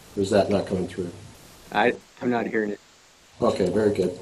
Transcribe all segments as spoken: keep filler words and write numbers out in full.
Or is that not coming through? I, I'm not hearing it. Okay, very good.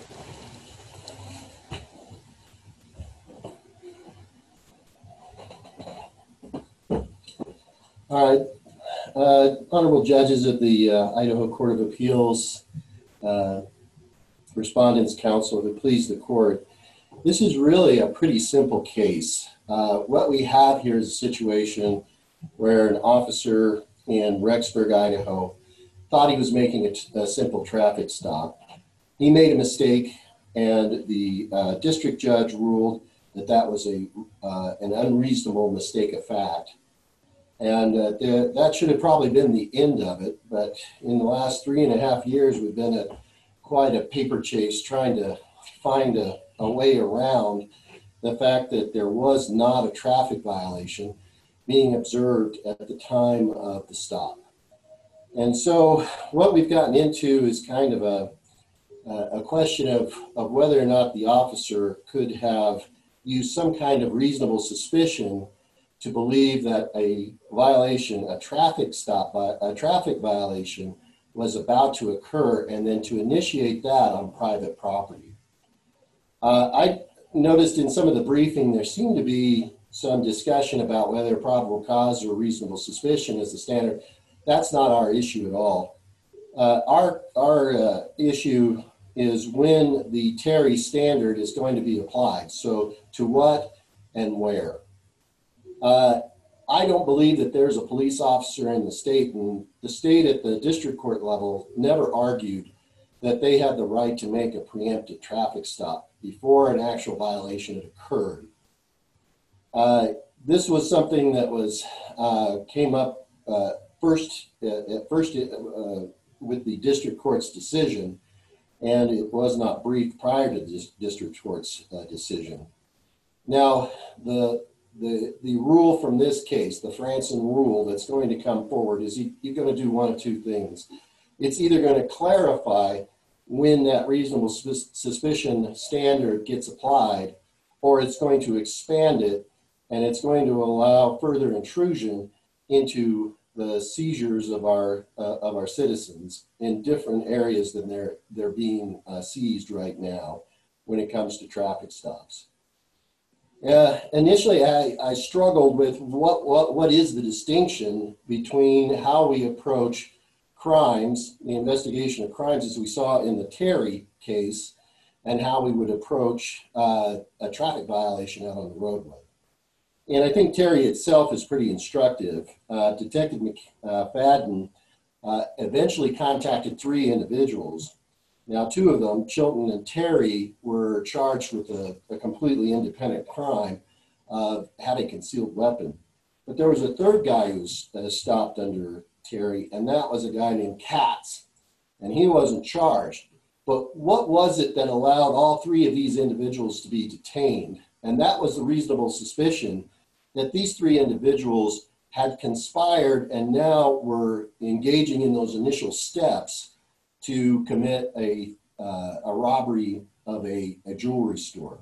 All right. Uh, honorable judges of the uh, Idaho Court of Appeals, uh, Respondents Council, who please the court. This is really a pretty simple case. Uh, what we have here is a situation where an officer in Rexburg, Idaho, thought he was making a, a simple traffic stop. He made a mistake, and the uh, district judge ruled that that was a uh, an unreasonable mistake of fact. And uh, the, that should have probably been the end of it. But in the last three and a half years, we've been at quite a paper chase trying to find a, a way around the fact that there was not a traffic violation being observed at the time of the stop. And so what we've gotten into is kind of a, a question of, of whether or not the officer could have used some kind of reasonable suspicion to believe that a violation, a traffic stop, a traffic violation was about to occur, and then to initiate that on private property. Uh, I noticed in some of the briefing there seemed to be some discussion about whether probable cause or reasonable suspicion is the standard. That's not our issue at all. Uh, our our uh, issue is when the Terry standard is going to be applied. So to what and where. Uh, I don't believe that there's a police officer in the state, and the state at the district court level never argued that they had the right to make a preemptive traffic stop before an actual violation had occurred. Uh, this was something that was uh, came up uh, first uh, at first uh, with the district court's decision, and it was not briefed prior to the district court's uh, decision. Now, the The, the rule from this case, the Franson rule that's going to come forward, is you, you're going to do one of two things. It's either going to clarify when that reasonable suspicion standard gets applied, or it's going to expand it, and it's going to allow further intrusion into the seizures of our uh, of our citizens in different areas than they're they're being uh, seized right now when it comes to traffic stops. Uh, initially, I, I struggled with what, what, what is the distinction between how we approach crimes, the investigation of crimes as we saw in the Terry case, and how we would approach uh, a traffic violation out on the roadway. And I think Terry itself is pretty instructive. Uh, Detective McFadden uh, eventually contacted three individuals. Now, two of them, Chilton and Terry, were charged with a, a completely independent crime of having a concealed weapon. But there was a third guy who was uh, stopped under Terry, and that was a guy named Katz, and he wasn't charged. But what was it that allowed all three of these individuals to be detained? And that was the reasonable suspicion that these three individuals had conspired and now were engaging in those initial steps to commit a, uh, a robbery of a, a jewelry store.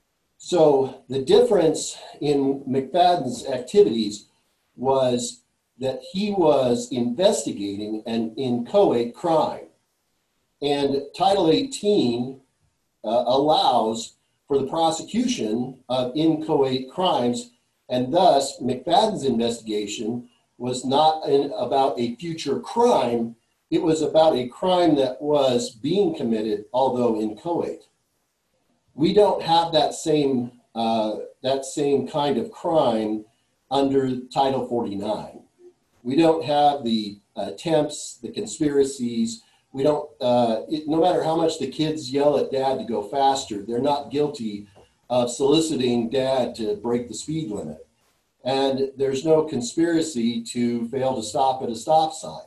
So the difference in McFadden's activities was that he was investigating an inchoate crime. And Title eighteen uh, allows for the prosecution of inchoate crimes, and thus McFadden's investigation was not in, about a future crime. It was about a crime that was being committed, although inchoate. We don't have that same uh, that same kind of crime under Title forty-nine. We don't have the attempts, the conspiracies. We don't. Uh, it, no matter how much the kids yell at dad to go faster, they're not guilty of soliciting dad to break the speed limit. And there's no conspiracy to fail to stop at a stop sign.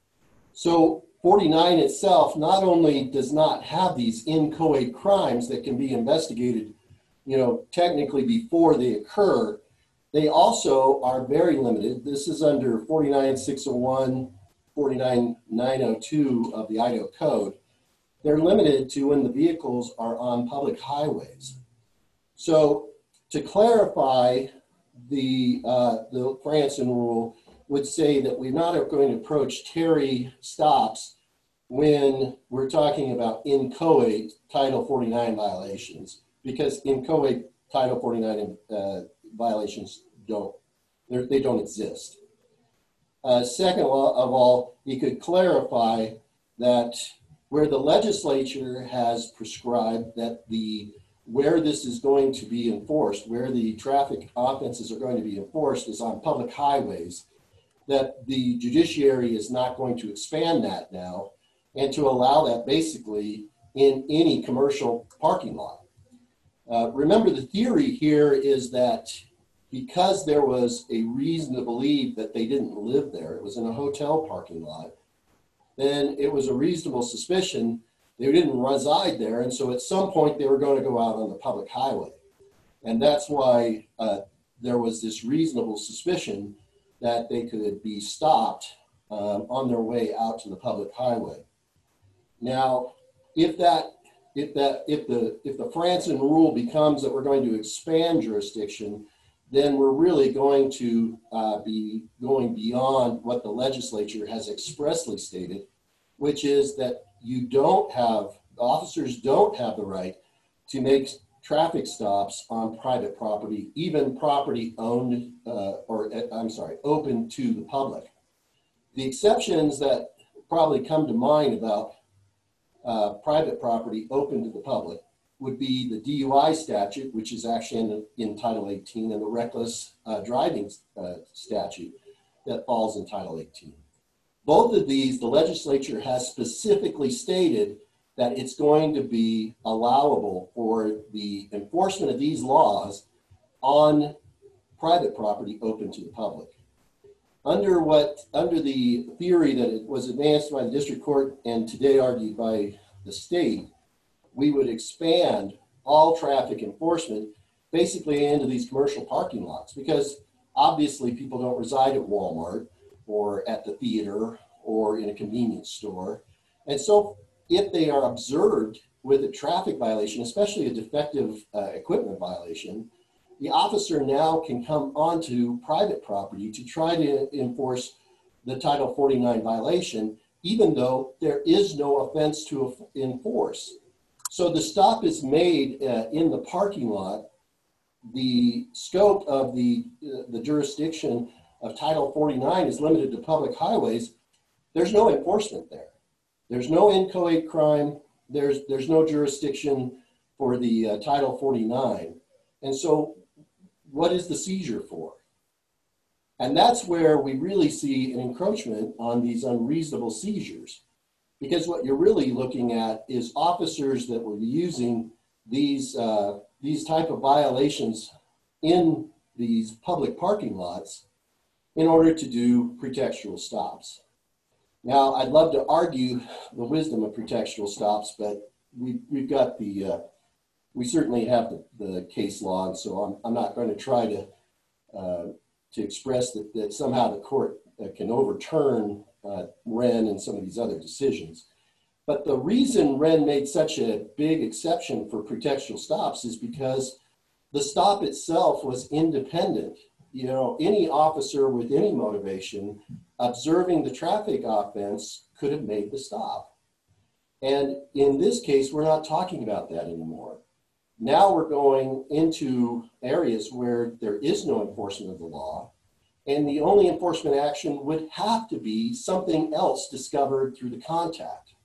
So forty-nine itself not only does not have these inchoate crimes that can be investigated, you know, technically before they occur, they also are very limited. This is under forty-nine six oh one, forty-nine nine oh two of the Idaho Code. They're limited to when the vehicles are on public highways. So to clarify the, uh, the Franson rule, would say that we're not going to approach Terry stops when we're talking about inchoate Title forty-nine violations, because inchoate Title forty-nine uh, violations don't, they don't exist. Uh, second of all, you could clarify that where the legislature has prescribed that the where this is going to be enforced, where the traffic offenses are going to be enforced is on public highways, that the judiciary is not going to expand that now and to allow that basically in any commercial parking lot. Uh, remember, the theory here is that because there was a reason to believe that they didn't live there, it was in a hotel parking lot, then it was a reasonable suspicion they didn't reside there, and so at some point they were going to go out on the public highway. And that's why uh, there was this reasonable suspicion that they could be stopped um, on their way out to the public highway. Now, if that, if that, if the, if the Franson rule becomes that we're going to expand jurisdiction, then we're really going to uh, be going beyond what the legislature has expressly stated, which is that you don't have, officers don't have the right to make traffic stops on private property, even property owned uh, or, I'm sorry, open to the public. The exceptions that probably come to mind about uh, private property open to the public would be the D U I statute, which is actually in, in Title eighteen, and the reckless uh, driving uh, statute that falls in Title eighteen. Both of these, the legislature has specifically stated that it's going to be allowable for the enforcement of these laws on private property open to the public. Under what, under the theory that it was advanced by the district court and today argued by the state, we would expand all traffic enforcement basically into these commercial parking lots, because obviously people don't reside at Walmart or at the theater or in a convenience store. And so if they are observed with a traffic violation, especially a defective uh, equipment violation, the officer now can come onto private property to try to enforce the Title forty-nine violation, even though there is no offense to enforce. So the stop is made uh, in the parking lot. The scope of the, uh, the jurisdiction of Title forty-nine is limited to public highways. There's no enforcement there. There's no inchoate crime. There's, there's no jurisdiction for the uh, Title forty-nine. And so what is the seizure for? And that's where we really see an encroachment on these unreasonable seizures. Because what you're really looking at is officers that will be using these, uh, these type of violations in these public parking lots in order to do pretextual stops. Now, I'd love to argue the wisdom of pretextual stops, but we, we've got the, uh, we certainly have the, the case law, and so I'm, I'm not going to try to, uh, to express that, that somehow the court uh, can overturn uh, Wren and some of these other decisions. But the reason Wren made such a big exception for pretextual stops is because the stop itself was independent. You know, any officer with any motivation observing the traffic offense could have made the stop. And in this case, we're not talking about that anymore. Now we're going into areas where there is no enforcement of the law, and the only enforcement action would have to be something else discovered through the contact.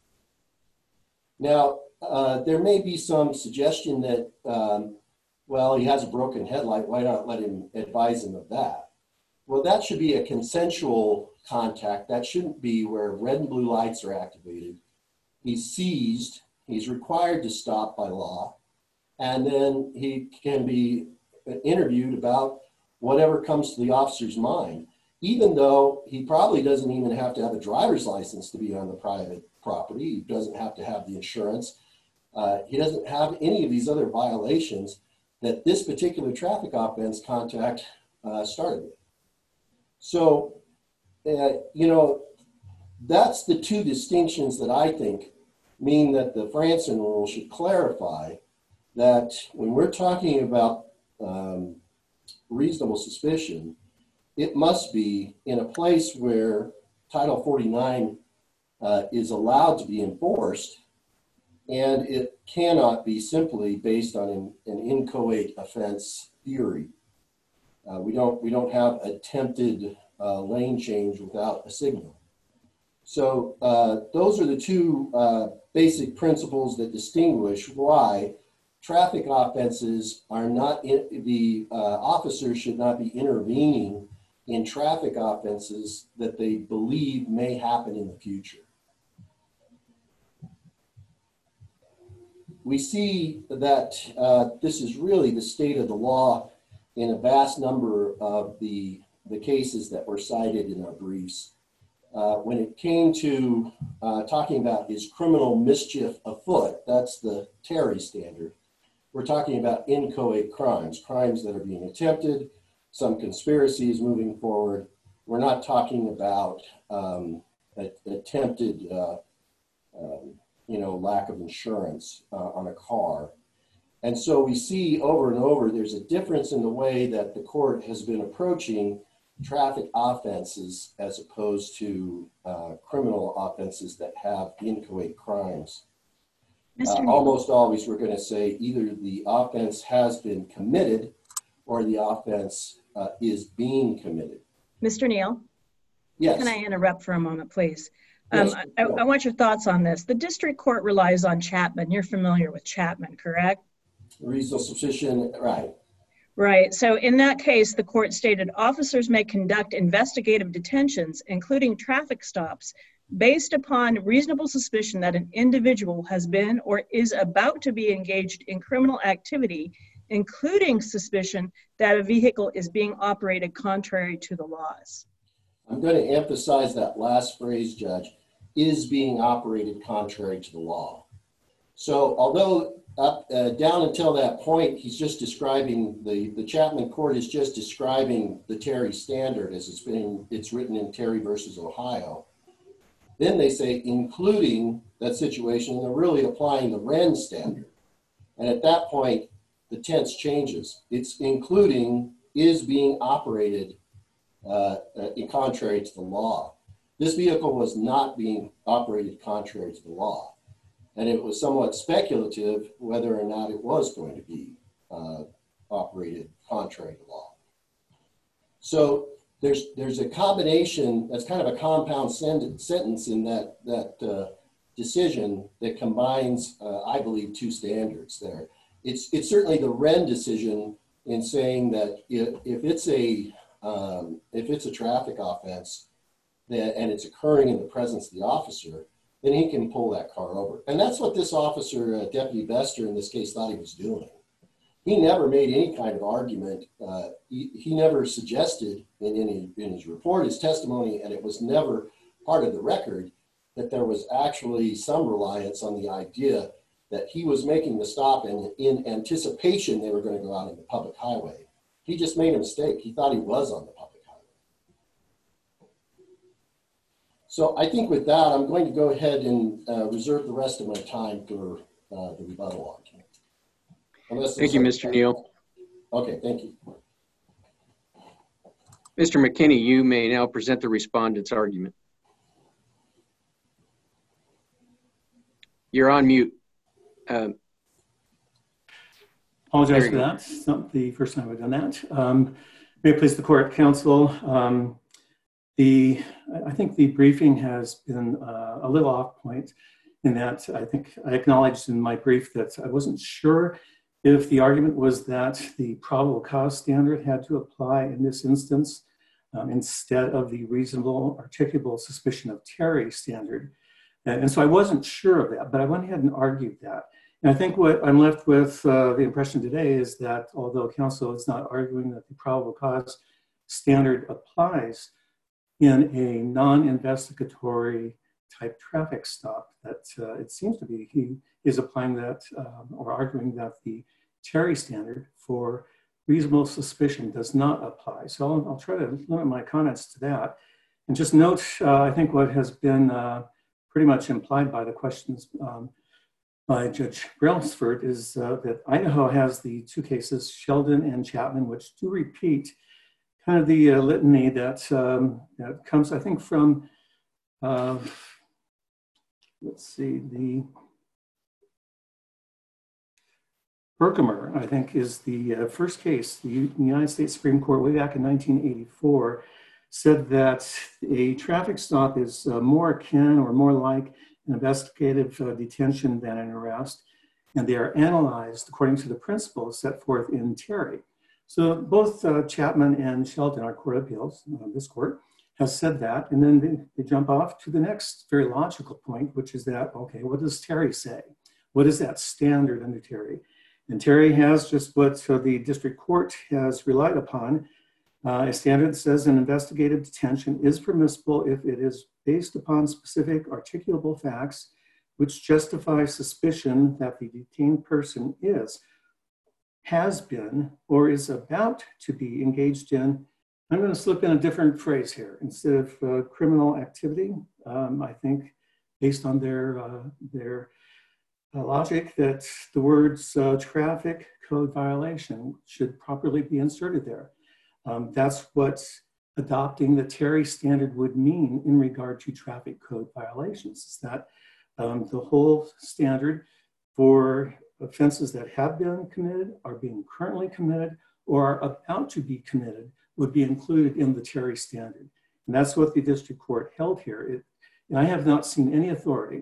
Now, uh, there may be some suggestion that, um, well, he has a broken headlight, why not let him advise him of that? Well, that should be a consensual contact. That shouldn't be where red and blue lights are activated. He's seized, he's required to stop by law, and then he can be interviewed about whatever comes to the officer's mind, even though he probably doesn't even have to have a driver's license to be on the private property. He doesn't have to have the insurance. Uh, he doesn't have any of these other violations that this particular traffic offense contact uh, started with. So, uh, you know, that's the two distinctions that I think mean that the Franson rule should clarify that when we're talking about um, reasonable suspicion, it must be in a place where Title forty-nine uh, is allowed to be enforced, and it cannot be simply based on an, an inchoate offense theory. Uh, we don't we don't have attempted uh, lane change without a signal. So uh, those are the two uh, basic principles that distinguish why traffic offenses are not in, the uh, officers should not be intervening in traffic offenses that they believe may happen in the future. We see that uh, this is really the state of the law in a vast number of the, the cases that were cited in our briefs. Uh, when it came to uh, talking about is criminal mischief afoot, that's the Terry standard. We're talking about inchoate crimes, crimes that are being attempted, some conspiracies moving forward. We're not talking about um, a, attempted, uh, um, you know, lack of insurance uh, on a car. And so we see over and over, there's a difference in the way that the court has been approaching traffic offenses as opposed to uh, criminal offenses that have inchoate crimes. Uh, almost always we're going to say either the offense has been committed or the offense uh, is being committed. Mister Neal? Yes. Can I interrupt for a moment, please? Um, Yes, I, I want your thoughts on this. The district court relies on Chapman. You're familiar with Chapman, correct? Reasonable suspicion, right. Right. So in that case, the court stated officers may conduct investigative detentions, including traffic stops, based upon reasonable suspicion that an individual has been or is about to be engaged in criminal activity, including suspicion that a vehicle is being operated contrary to the laws. I'm going to emphasize that last phrase, Judge, is being operated contrary to the law. So although up, uh, down until that point, he's just describing, the, the Chapman court is just describing the Terry standard as it's been, it's written in Terry versus Ohio. Then they say, including that situation, and they're really applying the Wren standard. And at that point, the tense changes. It's including is being operated uh, uh, in contrary to the law. This vehicle was not being operated contrary to the law. And it was somewhat speculative whether or not it was going to be uh, operated contrary to law. So there's there's a combination, that's kind of a compound sentence in that, that uh, decision that combines, uh, I believe, two standards there. It's, it's certainly the Wren decision in saying that if, if, it's, a, um, if it's a traffic offense that, and it's occurring in the presence of the officer, then he can pull that car over. And that's what this officer, uh, Deputy Bester, in this case, thought he was doing. He never made any kind of argument. Uh, he, he never suggested in, any, in his report, his testimony, and it was never part of the record, that there was actually some reliance on the idea that he was making the stop and in anticipation they were going to go out in the public highway. He just made a mistake. He thought he was on the public highway. So I think with that, I'm going to go ahead and uh, reserve the rest of my time for uh, the rebuttal argument. Unless Thank you, Mister Neal. Okay, thank you. Mister McKinney, you may now present the respondent's argument. You're on mute. Um, Apologize for that. It's not the first time I've done that. Um, may it please the court, counsel. Um, the I think the briefing has been uh, a little off point in that I think I acknowledged in my brief that I wasn't sure if the argument was that the probable cause standard had to apply in this instance um, instead of the reasonable articulable suspicion of Terry standard. And, and so I wasn't sure of that, but I went ahead and argued that. And I think what I'm left with uh, the impression today is that although counsel is not arguing that the probable cause standard applies in a non-investigatory type traffic stop, that uh, it seems to be he is applying that um, or arguing that the Terry standard for reasonable suspicion does not apply. So I'll, I'll try to limit my comments to that. And just note, uh, I think what has been uh, pretty much implied by the questions um, by Judge Brailsford is uh, that Idaho has the two cases, Sheldon and Chapman, which do repeat kind of the uh, litany that, um, that comes, I think, from, uh, let's see, the Herkimer, I think, is the uh, first case. The U United States Supreme Court, way back in nineteen eighty-four, said that a traffic stop is uh, more akin or more like an investigative uh, detention than an arrest, and they are analyzed according to the principles set forth in Terry. So both uh, Chapman and Shelton, our Court of Appeals, uh, this court, has said that, and then they, they jump off to the next very logical point, which is that, okay, what does Terry say? What is that standard under Terry? And Terry has just what uh, the district court has relied upon. Uh, a standard that says an investigative detention is permissible if it is based upon specific articulable facts which justify suspicion that the detained person is, has been, or is about to be engaged in. I'm going to slip in a different phrase here. Instead of uh, criminal activity, um, I think based on their, uh, their uh, logic that the words uh, traffic code violation should properly be inserted there. Um, that's what adopting the Terry standard would mean in regard to traffic code violations, is that um, the whole standard for offenses that have been committed, are being currently committed, or are about to be committed would be included in the Terry standard. And that's what the district court held here. It, and I have not seen any authority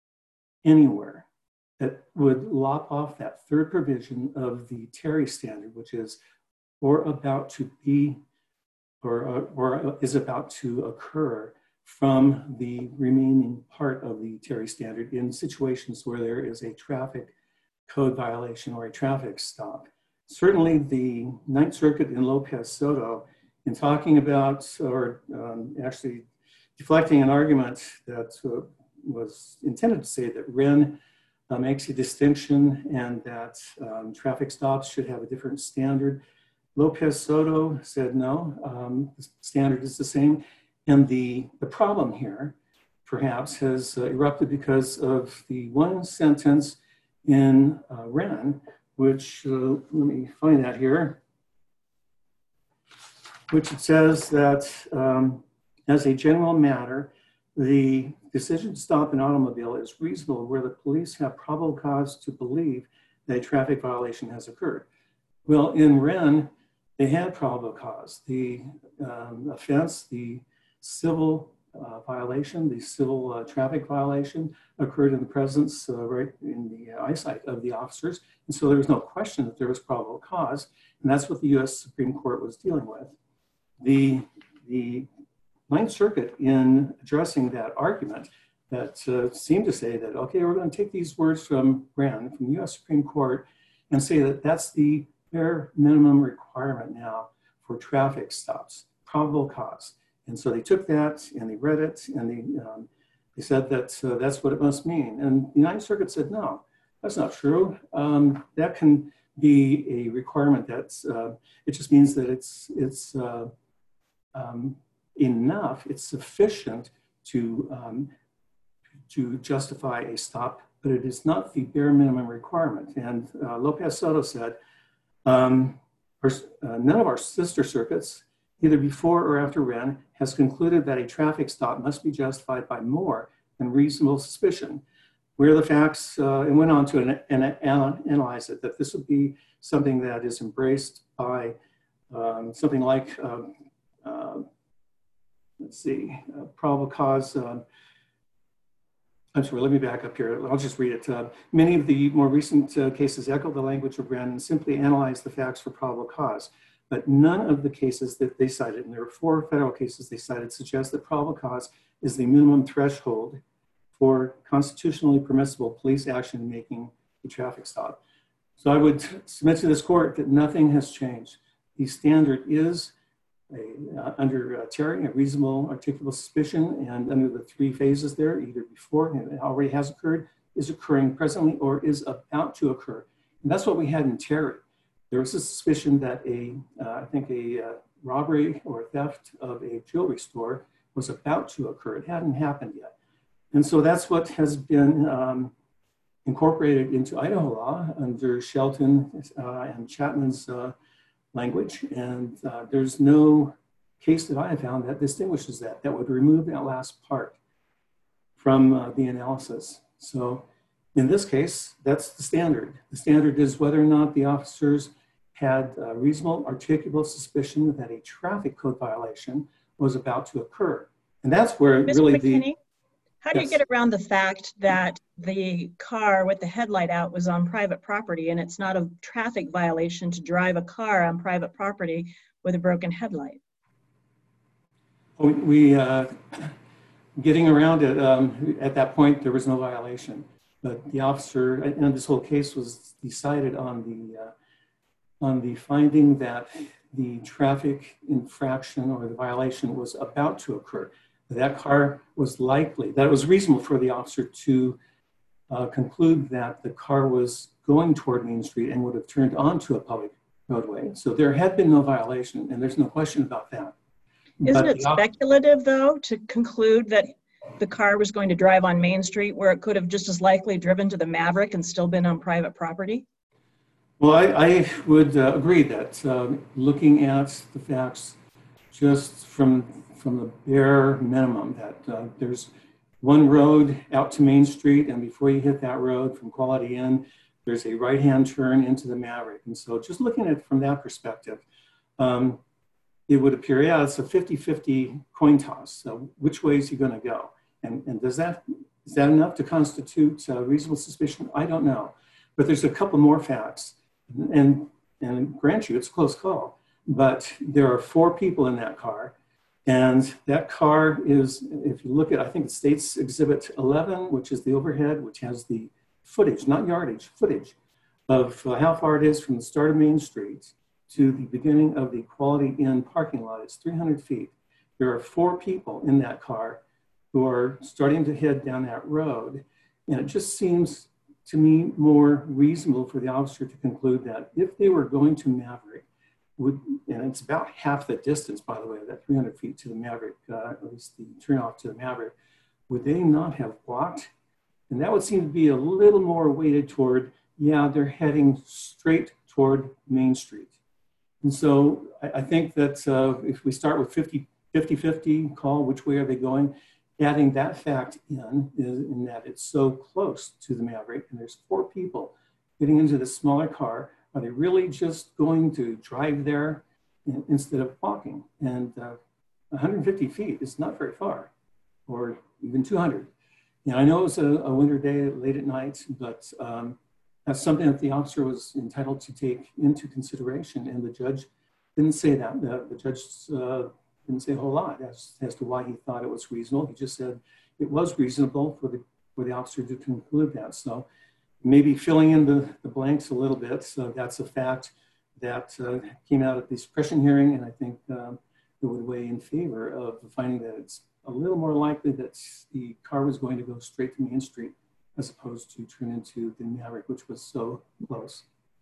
anywhere that would lop off that third provision of the Terry standard, which is or about to be, or, uh, or is about to occur from the remaining part of the Terry standard in situations where there is a traffic code violation or a traffic stop. Certainly the Ninth Circuit in Lopez Soto, in talking about, or um, actually deflecting an argument that uh, was intended to say that Wren uh, makes a distinction and that um, traffic stops should have a different standard. Lopez Soto said no, um, the standard is the same. And the, the problem here, perhaps, has uh, erupted because of the one sentence in uh, Wren, which, uh, let me find that here, which it says that um, as a general matter, the decision to stop an automobile is reasonable where the police have probable cause to believe that a traffic violation has occurred. Well, in Wren, they had probable cause. The um, offense, the civil uh, violation, the civil uh, traffic violation occurred in the presence, uh, right in the uh, eyesight of the officers. And so there was no question that there was probable cause. And that's what the U S Supreme Court was dealing with. The, the Ninth Circuit, in addressing that argument, that uh, seemed to say that, okay, we're going to take these words from Wren, from the U S Supreme Court, and say that that's the bare minimum requirement now for traffic stops, probable cause. And so they took that and they read it and they, um, they said that uh, that's what it must mean. And the Ninth Circuit said, no, that's not true. Um, that can be a requirement that's, uh, it just means that it's, it's uh, um, enough, it's sufficient to, um, to justify a stop, but it is not the bare minimum requirement. And uh, Lopez Soto said, um, our, uh, none of our sister circuits, either before or after Wren, has concluded that a traffic stop must be justified by more than reasonable suspicion. Where the facts, uh, and went on to an, an, an, analyze it, that this would be something that is embraced by um, something like, uh, uh, let's see, uh, probable cause. Uh, I'm sorry, let me back up here. I'll just read it. Uh, many of the more recent uh, cases echo the language of Wren and simply analyze the facts for probable cause. But none of the cases that they cited, and there were four federal cases they cited, suggest that probable cause is the minimum threshold for constitutionally permissible police action in making a traffic stop. So I would submit to this court that nothing has changed. The standard is a, uh, under uh, Terry, a reasonable articulable suspicion, and under the three phases there, either before and it already has occurred, is occurring presently, or is about to occur. And that's what we had in Terry. There was a suspicion that a, uh, I think a uh, robbery or theft of a jewelry store was about to occur. It hadn't happened yet. And so that's what has been um, incorporated into Idaho law under Shelton uh, and Chapman's uh, language, and uh, there's no case that I have found that distinguishes that, that would remove that last part from uh, the analysis. So in this case, that's the standard. The standard is whether or not the officers had a reasonable articulable suspicion that a traffic code violation was about to occur. And that's where Mister really McKinney, the... how do yes. you get around the fact that the car with the headlight out was on private property, and it's not a traffic violation to drive a car on private property with a broken headlight? We, we uh, getting around it, um, at that point, there was no violation. But the officer, and this whole case was decided on the, uh, on the finding that the traffic infraction or the violation was about to occur. That car was likely, that it was reasonable for the officer to uh, conclude that the car was going toward Main Street and would have turned onto a public roadway. So there had been no violation, and there's no question about that. Isn't But it the op- speculative, though, to conclude that the car was going to drive on Main Street where it could have just as likely driven to the Maverick and still been on private property? Well, I, I would uh, agree that um, looking at the facts just from, from the bare minimum, that uh, there's one road out to Main Street, and before you hit that road from Quality Inn, there's a right-hand turn into the Maverick. And so just looking at it from that perspective, um, it would appear, yeah, it's a fifty fifty coin toss. So which way is he going to go? And, and does that, is that enough to constitute uh, reasonable suspicion? I don't know. But there's a couple more facts. And, and grant you, it's a close call. But there are four people in that car. And that car is, if you look at, I think it states Exhibit eleven, which is the overhead, which has the footage, not yardage, footage of uh, how far it is from the start of Main Street to the beginning of the Quality Inn parking lot. It's three hundred feet. There are four people in that car who are starting to head down that road. And it just seems to me more reasonable for the officer to conclude that if they were going to Maverick, would, and it's about half the distance, by the way, that three hundred feet to the Maverick, uh, at least the turnoff to the Maverick, would they not have walked? And that would seem to be a little more weighted toward, yeah, they're heading straight toward Main Street. And so I, I think that uh, if we start with fifty fifty call, which way are they going? Adding that fact in, is in that it's so close to the Maverick and there's four people getting into the smaller car. Are they really just going to drive there in, instead of walking? And uh, one hundred fifty feet is not very far, or even two hundred. And I know it was a, a winter day late at night, but um, that's something that the officer was entitled to take into consideration. And the judge didn't say that. The, the judge uh, didn't say a whole lot as, as to why he thought it was reasonable. He just said it was reasonable for the, for the officer to conclude that. So maybe filling in the, the blanks a little bit. So that's a fact that uh, came out at the suppression hearing, and I think um, it would weigh in favor of the finding that it's a little more likely that the car was going to go straight to Main Street as opposed to turn into the Maverick, which was so close.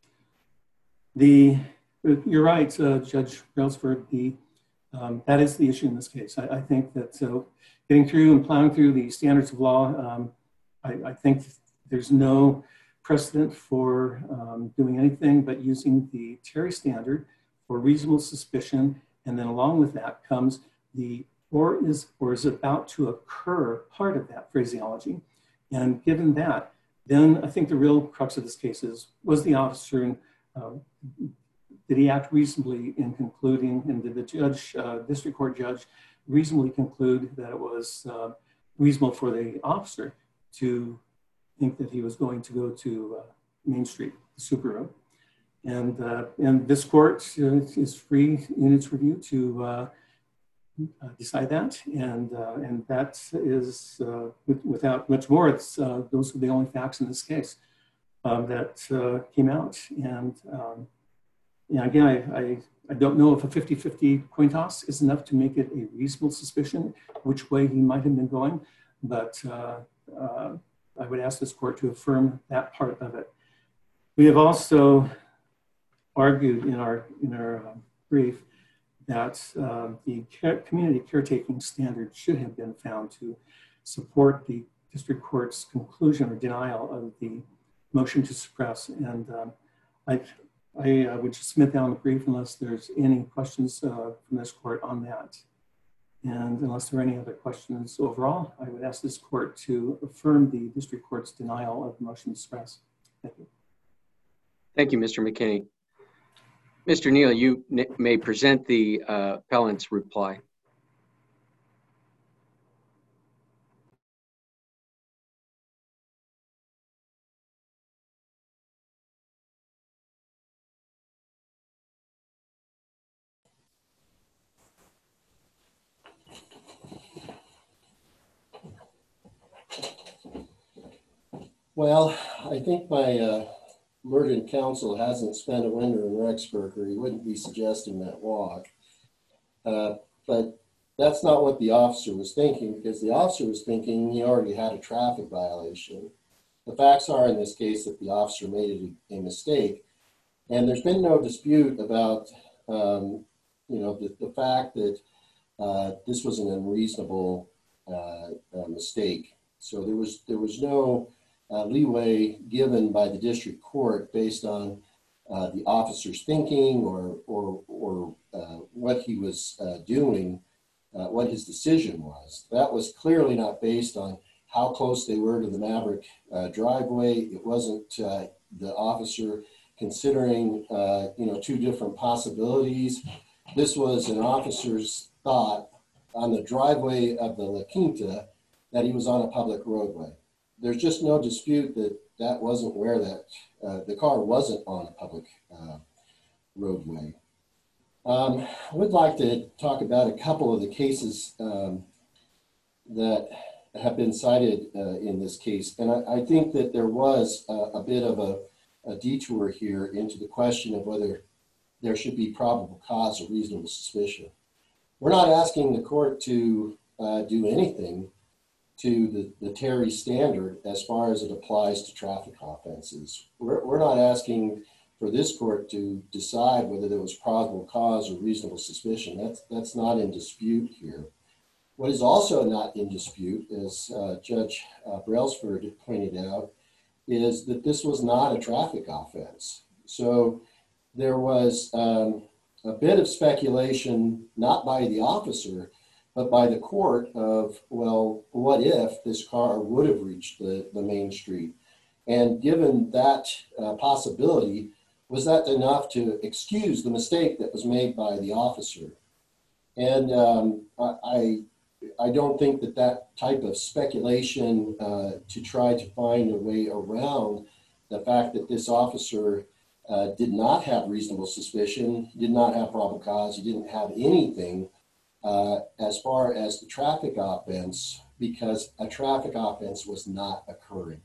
The, you're right, uh, Judge Brailsford, the Um, that is the issue in this case. I, I think that uh, getting through and plowing through the standards of law, um, I, I think there's no precedent for um, doing anything but using the Terry standard for reasonable suspicion. And then along with that comes the or is or is about to occur part of that phraseology. And given that, then I think the real crux of this case is, was the officer uh, did he act reasonably in concluding, and did the judge, uh, district court judge, reasonably conclude that it was uh, reasonable for the officer to think that he was going to go to uh, Main Street, the Subaru? And, uh, and this court uh, is free in its review to uh, uh, decide that. And, uh, and that is, uh, with, without much more, it's, uh, those are the only facts in this case uh, that uh, came out. And um, Yeah, again, I, I, I don't know if a fifty fifty coin toss is enough to make it a reasonable suspicion which way he might have been going, but uh, uh, I would ask this court to affirm that part of it. We have also argued in our, in our uh, brief that uh, the care, community caretaking standard should have been found to support the district court's conclusion or denial of the motion to suppress. And um, I I uh, would just submit that on the brief unless there's any questions uh, from this court on that. And unless there are any other questions overall, I would ask this court to affirm the district court's denial of the motion to suppress. Thank you. Thank you, Mister McKinney. Mister Neal, you may present the uh, appellant's reply. Well, I think my uh, murdered counsel hasn't spent a winter in Rexburg, or he wouldn't be suggesting that walk. Uh, but that's not what the officer was thinking, because the officer was thinking he already had a traffic violation. The facts are in this case that the officer made a, a mistake, and there's been no dispute about, um, you know, the, the fact that uh, this was an unreasonable uh, uh, mistake. So there was there was no Uh, leeway given by the district court based on uh, the officer's thinking or or, or uh, what he was uh, doing, uh, what his decision was. That was clearly not based on how close they were to the Maverick uh, driveway. It wasn't uh, the officer considering uh, you know two different possibilities. This was an officer's thought on the driveway of the La Quinta that he was on a public roadway. There's just no dispute that that wasn't where that, uh, the car wasn't on a public uh, roadway. Um, I would like to talk about a couple of the cases um, that have been cited uh, in this case. And I, I think that there was a, a bit of a, a detour here into the question of whether there should be probable cause or reasonable suspicion. We're not asking the court to uh, do anything to the, the Terry standard as far as it applies to traffic offenses. We're, we're not asking for this court to decide whether there was probable cause or reasonable suspicion. That's, that's not in dispute here. What is also not in dispute, as uh, Judge uh, Brailsford pointed out, is that this was not a traffic offense. So there was um, a bit of speculation, not by the officer, but by the court of, well, what if this car would have reached the, the main street? And given that uh, possibility, was that enough to excuse the mistake that was made by the officer? And um, I, I don't think that that type of speculation uh, to try to find a way around the fact that this officer uh, did not have reasonable suspicion, did not have probable cause, he didn't have anything Uh, as far as the traffic offense, because a traffic offense was not occurring.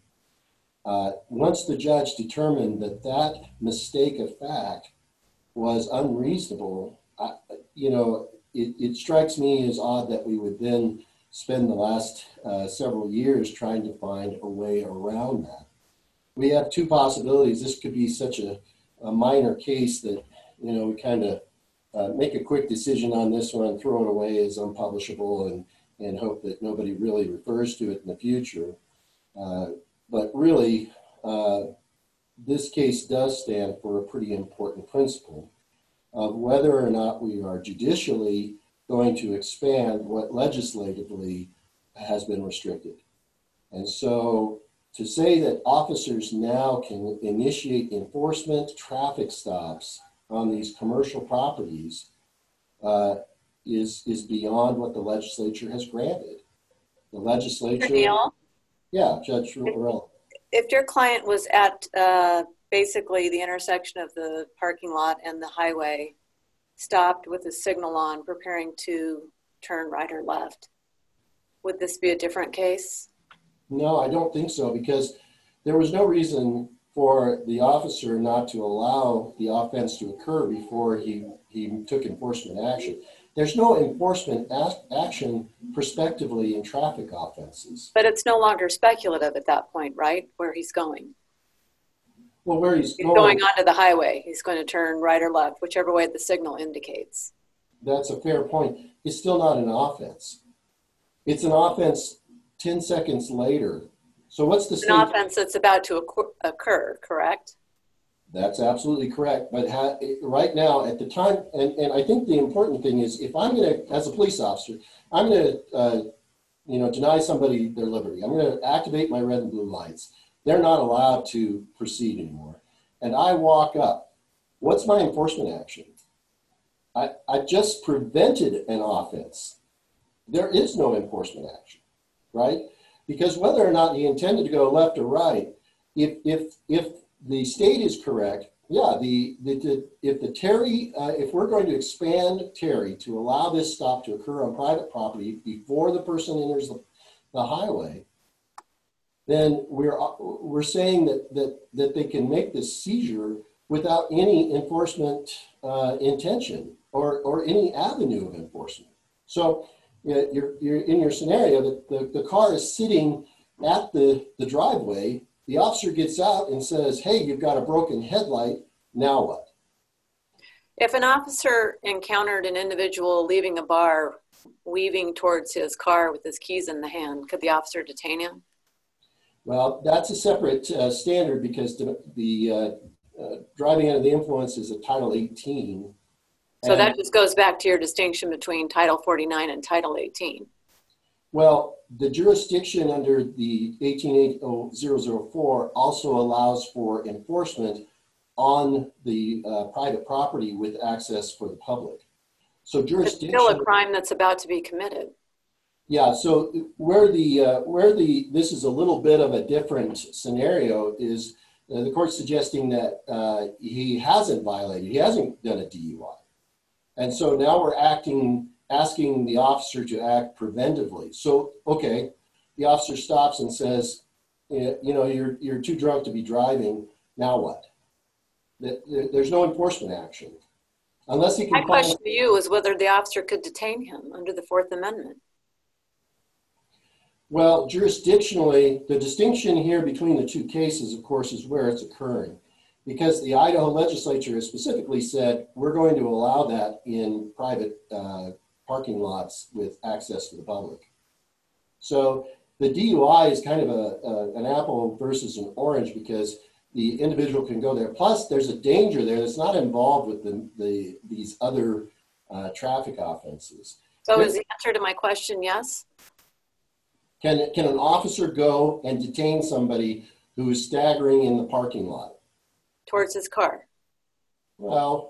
Uh, once the judge determined that that mistake of fact was unreasonable, I, you know, it, it strikes me as odd that we would then spend the last uh, several years trying to find a way around that. We have two possibilities. This could be such a, a minor case that, you know, we kind of Uh, make a quick decision on this one, throw it away as unpublishable, and, and hope that nobody really refers to it in the future. Uh, but really, uh, this case does stand for a pretty important principle of whether or not we are judicially going to expand what legislatively has been restricted. And so to say that officers now can initiate enforcement traffic stops on these commercial properties uh, is is beyond what the legislature has granted. The legislature, Neal? Yeah, Judge Rorella. If your client was at uh, basically the intersection of the parking lot and the highway, stopped with a signal on, preparing to turn right or left, would this be a different case? No, I don't think so, because there was no reason for the officer not to allow the offense to occur before he, he took enforcement action. There's no enforcement action prospectively in traffic offenses. But it's no longer speculative at that point, right? Where he's going. Well, where he's, he's going, going onto the highway. He's going to turn right or left, whichever way the signal indicates. That's a fair point. It's still not an offense. It's an offense ten seconds later. So what's the An offense that's about to occur, correct? That's absolutely correct. But ha- right now, at the time, and, and I think the important thing is, if I'm going to, as a police officer, I'm going to, uh, you know, deny somebody their liberty. I'm going to activate my red and blue lights. They're not allowed to proceed anymore. And I walk up. What's my enforcement action? I, I just prevented an offense. There is no enforcement action, right? Because whether or not he intended to go left or right, if if if the state is correct, yeah, the, the, the if the Terry, uh, if we're going to expand Terry to allow this stop to occur on private property before the person enters the, the highway, then we're we're saying that that that they can make this seizure without any enforcement uh, intention or or any avenue of enforcement. So uh, you're you're in your scenario that the, the car is sitting at the the driveway. The officer gets out and says, "Hey, you've got a broken headlight. Now what?" If an officer encountered an individual leaving a bar, weaving towards his car with his keys in the hand, could the officer detain him? Well, that's a separate uh, standard because the, the uh, uh, driving under the influence is a Title eighteen. So and, that just goes back to your distinction between Title forty-nine and Title eighteen. Well, the jurisdiction under the eighteen thousand four also allows for enforcement on the uh, private property with access for the public. So jurisdiction. It's still a crime that's about to be committed. Yeah. So where the uh, where the this is a little bit of a different scenario is uh, the court suggesting that uh, he hasn't violated, he hasn't done a D U I, and so now we're acting. asking the officer to act preventively. So, okay, the officer stops and says, you know, you're, you're too drunk to be driving. Now what? There's no enforcement action. Unless he can. My question to you is whether the officer could detain him under the Fourth Amendment. Well, jurisdictionally, the distinction here between the two cases, of course, is where it's occurring. Because the Idaho legislature has specifically said, we're going to allow that in private uh, parking lots with access to the public. So the D U I is kind of a, a, an apple versus an orange because the individual can go there. Plus, there's a danger there that's not involved with the, the these other uh, traffic offenses. So is the answer to my question yes? Can, can an officer go and detain somebody who is staggering in the parking lot? Towards his car? Well,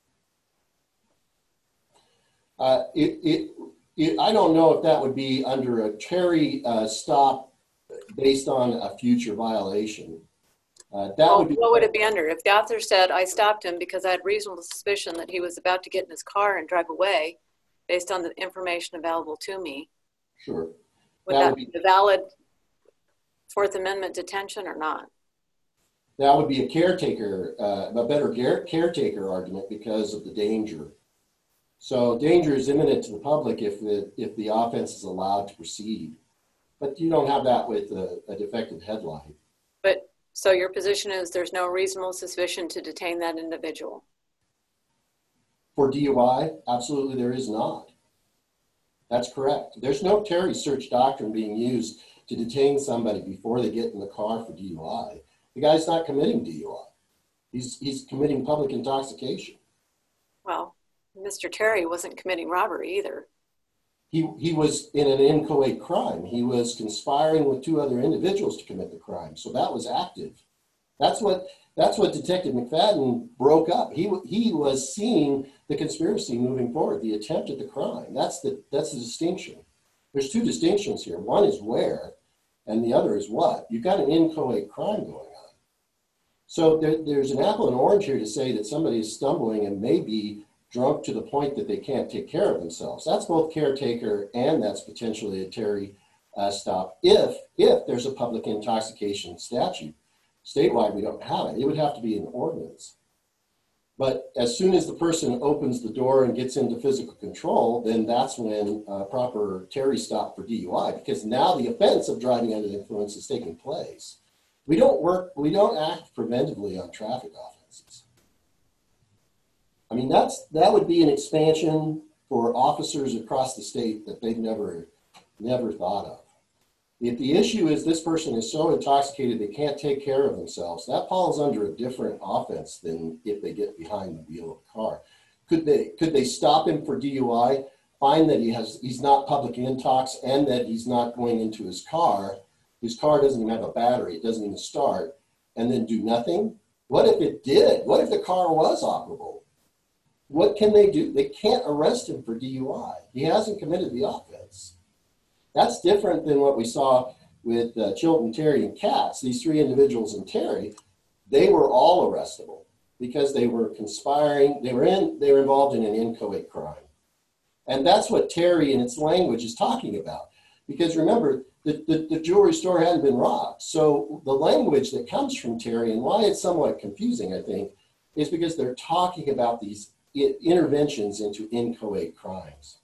Uh, it, it, it, I don't know if that would be under a Terry uh, stop based on a future violation. Uh, that well, would be, what would it be under? If the officer said, I stopped him because I had reasonable suspicion that he was about to get in his car and drive away based on the information available to me. Sure. Would that, that would be a valid Fourth Amendment detention or not? That would be a caretaker, uh, a better caretaker argument because of the danger. So danger is imminent to the public if the, if the offense is allowed to proceed. But you don't have that with a, a defective headlight. But so your position is there's no reasonable suspicion to detain that individual? For D U I, absolutely there is not. That's correct. There's no Terry search doctrine being used to detain somebody before they get in the car for D U I. The guy's not committing D U I. He's, he's committing public intoxication. Well, Mister Terry wasn't committing robbery either. He, he was in an inchoate crime. He was conspiring with two other individuals to commit the crime. So that was active. That's what, that's what Detective McFadden broke up. He, he was seeing the conspiracy moving forward, the attempt at the crime. That's the, that's the distinction. There's two distinctions here. One is where, and the other is what. You've got an inchoate crime going on. So there, there's an apple and orange here to say that somebody is stumbling and maybe drunk to the point that they can't take care of themselves. That's both caretaker and that's potentially a Terry uh, stop if, if there's a public intoxication statute. Statewide, we don't have it. It would have to be an ordinance. But as soon as the person opens the door and gets into physical control, then that's when a proper Terry stop for D U I, because now the offense of driving under the influence is taking place. We don't work, we don't act preventively on traffic offenses. I mean, that's, that would be an expansion for officers across the state that they've never, never thought of. If the issue is this person is so intoxicated they can't take care of themselves, that falls under a different offense than if they get behind the wheel of a car. Could they, could they stop him for D U I, find that he has, he's not public intox and that he's not going into his car, his car doesn't even have a battery, it doesn't even start, and then do nothing? What if it did? What if the car was operable? What can they do? They can't arrest him for D U I. He hasn't committed the offense. That's different than what we saw with uh, Chilton, Terry, and Katz. These three individuals in Terry, they were all arrestable because they were conspiring. They were in. They were involved in an inchoate crime, and that's what Terry in its language is talking about. Because remember, the, the, the jewelry store hadn't been robbed, so the language that comes from Terry and why it's somewhat confusing, I think, is because they're talking about these interventions into inchoate crimes.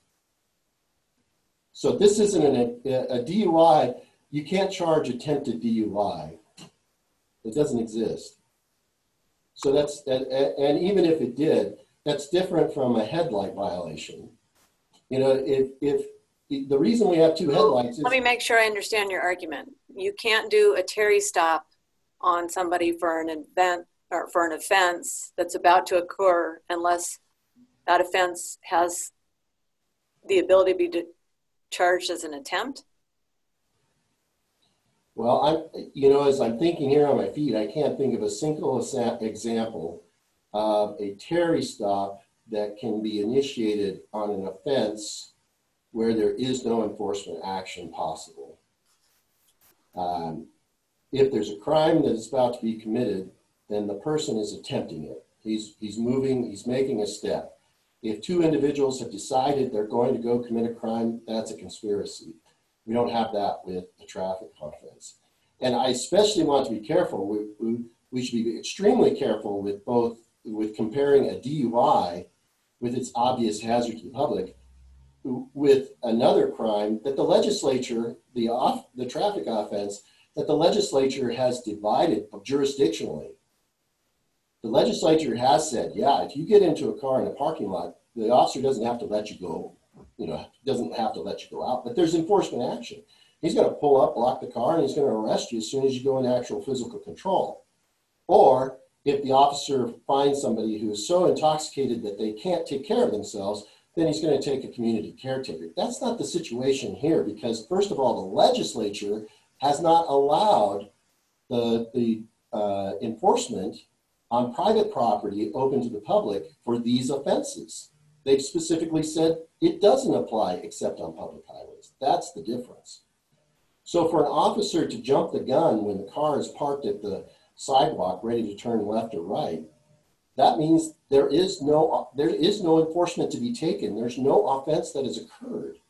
So this isn't an, a, a D U I. You can't charge attempted D U I. It doesn't exist. So that's, and, and even if it did, that's different from a headlight violation. You know, if, if the reason we have two headlights is... Let me make sure I understand your argument. You can't do a Terry stop on somebody for an event or for an offense that's about to occur unless that offense has the ability to be charged as an attempt? Well, I'm, you know, as I'm thinking here on my feet, I can't think of a single example of a Terry stop that can be initiated on an offense where there is no enforcement action possible. Um, if there's a crime that is about to be committed, then the person is attempting it. He's, he's moving, he's making a step. If two individuals have decided they're going to go commit a crime, that's a conspiracy. We don't have that with the traffic offense. And I especially want to be careful. We, we, we should be extremely careful with both, with comparing a D U I with its obvious hazard to the public with another crime that the legislature, the, off, the traffic offense, that the legislature has divided jurisdictionally. The legislature has said, yeah, if you get into a car in a parking lot, the officer doesn't have to let you go, you know, doesn't have to let you go out, but there's enforcement action. He's going to pull up, lock the car, and he's going to arrest you as soon as you go into actual physical control. Or if the officer finds somebody who is so intoxicated that they can't take care of themselves, then he's going to take a community caretaker. That's not the situation here because, first of all, the legislature has not allowed the, the uh, enforcement on private property open to the public for these offenses. They've specifically said it doesn't apply except on public highways. That's the difference. So for an officer to jump the gun when the car is parked at the sidewalk ready to turn left or right, that means there is no, there is no enforcement to be taken. There's no offense that has occurred.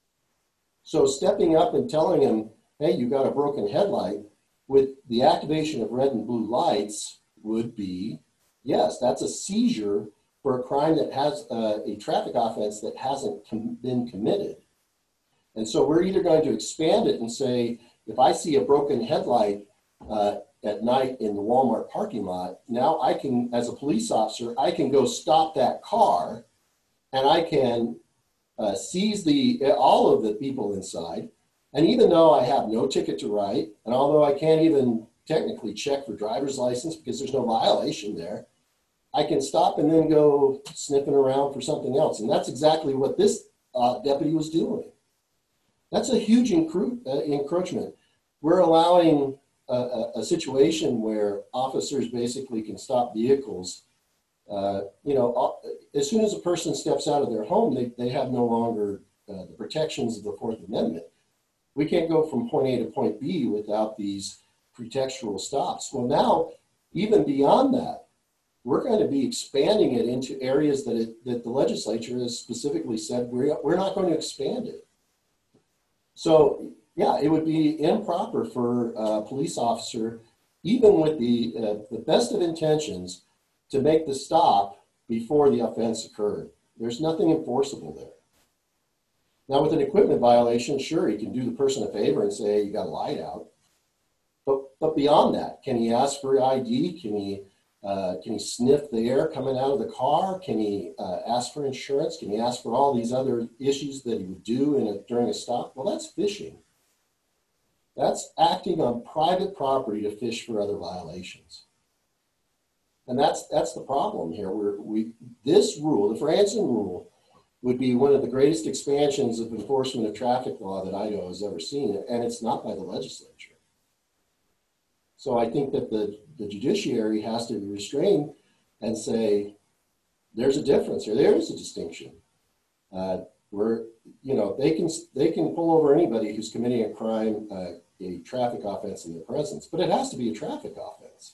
So stepping up and telling him, hey, you got a broken headlight with the activation of red and blue lights would be, yes, that's a seizure for a crime that has uh, a traffic offense that hasn't com- been committed. And so we're either going to expand it and say, if I see a broken headlight uh, at night in the Walmart parking lot, now I can, as a police officer, I can go stop that car and I can uh, seize the all of the people inside. And even though I have no ticket to write, and although I can't even technically check for driver's license because there's no violation there, I can stop and then go sniffing around for something else. And that's exactly what this uh, deputy was doing. That's a huge encro- uh, encroachment. We're allowing a, a, a situation where officers basically can stop vehicles. Uh, you know, as soon as a person steps out of their home, they, they have no longer uh, the protections of the Fourth Amendment. We can't go from point A to point B without these pretextual stops. Well, now, even beyond that, we're going to be expanding it into areas that, it, that the legislature has specifically said we're, we're not going to expand it. So, yeah, it would be improper for a police officer, even with the, uh, the best of intentions, to make the stop before the offense occurred. There's nothing enforceable there. Now, with an equipment violation, sure, he can do the person a favor and say, you got a light out. But, but beyond that, can he ask for I D? Can he, uh, can he sniff the air coming out of the car? Can he uh, ask for insurance? Can he ask for all these other issues that he would do in a, during a stop? Well, that's fishing. That's acting on private property to fish for other violations. And that's that's the problem here. We're, we this rule, the Franzen rule, would be one of the greatest expansions of enforcement of traffic law that Idaho has ever seen, and it's not by the legislature. So I think that the, the judiciary has to be restrained and say, there's a difference here. There is a distinction. Uh, where, you know, they can they can pull over anybody who's committing a crime, uh, a traffic offense in their presence, but it has to be a traffic offense.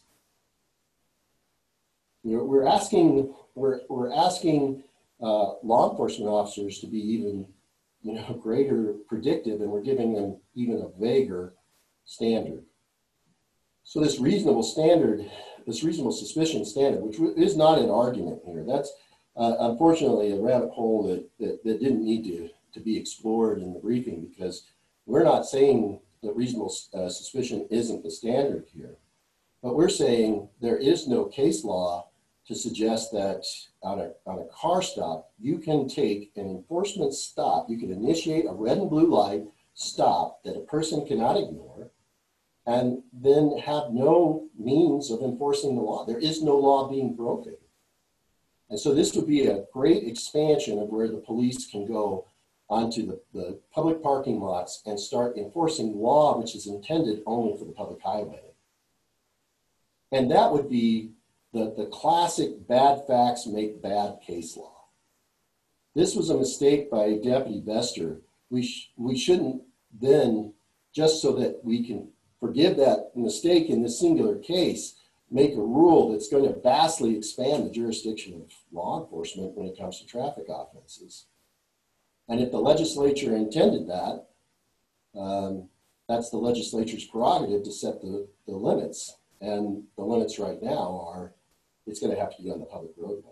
You know, we're asking we're we're asking uh, law enforcement officers to be even, you know, greater predictive, and we're giving them even a vaguer standard. So this reasonable standard, this reasonable suspicion standard, which is not an argument here, that's uh, unfortunately a rabbit hole that, that that didn't need to to be explored in the briefing, because we're not saying that reasonable uh, suspicion isn't the standard here, but we're saying there is no case law to suggest that on a, on a car stop, you can take an enforcement stop, you can initiate a red and blue light stop that a person cannot ignore, and then have no means of enforcing the law. There is no law being broken. And so this would be a great expansion of where the police can go onto the, the public parking lots and start enforcing law which is intended only for the public highway. And that would be the, the classic bad facts make bad case law. This was a mistake by Deputy Bester. We, sh we shouldn't then, just so that we can forgive that mistake in this singular case, make a rule that's going to vastly expand the jurisdiction of law enforcement when it comes to traffic offenses. And if the legislature intended that, um, that's the legislature's prerogative to set the, the limits. And the limits right now are, it's going to have to be on the public roadway.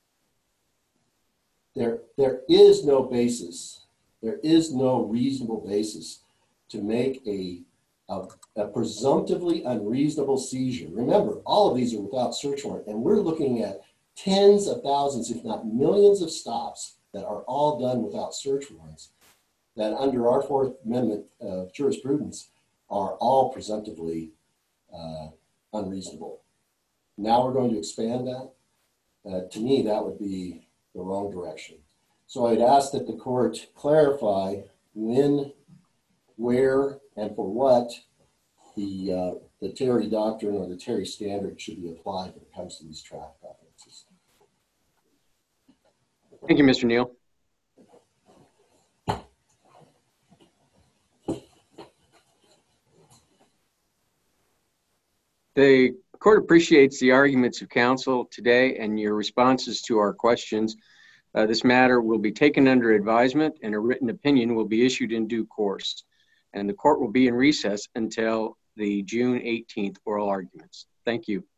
There, there is no basis, there is no reasonable basis to make a, a, a presumptively unreasonable seizure. Remember, all of these are without search warrant, and we're looking at tens of thousands, if not millions of stops that are all done without search warrants, that under our Fourth Amendment uh, jurisprudence are all presumptively uh, unreasonable. Now we're going to expand that. Uh, to me, that would be the wrong direction. So I'd ask that the court clarify when, where, and for what the, uh, the Terry doctrine or the Terry standard should be applied when it comes to these traffic offenses. Thank you, Mister Neal. The court appreciates the arguments of counsel today and your responses to our questions. Uh, this matter will be taken under advisement and a written opinion will be issued in due course. And the court will be in recess until the June eighteenth oral arguments. Thank you.